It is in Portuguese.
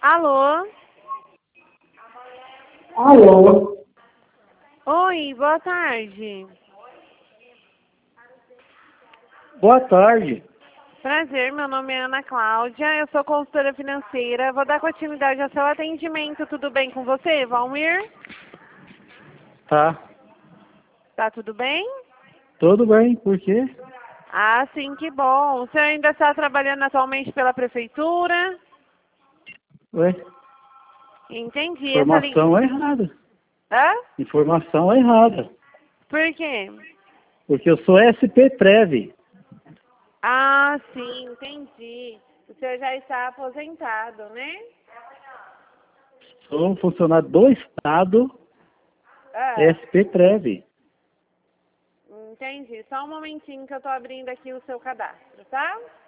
Alô? Alô? Oi, boa tarde. Boa tarde. Prazer, meu nome é Ana Cláudia, eu sou consultora financeira. Vou dar continuidade ao seu atendimento. Tudo bem com você, Valmir? Tá. Tá tudo bem? Tudo bem, por quê? Ah, sim, que bom. O senhor ainda está trabalhando atualmente pela prefeitura? Ué, Entendi. informação errada. Hã? Informação errada. Por quê? Porque eu sou SP Prev. Ah, sim, entendi. O senhor já está aposentado, né? Sou um funcionário do Estado Ah, SP Prev. entendi. Só um momentinho que eu estou abrindo aqui o seu cadastro, tá?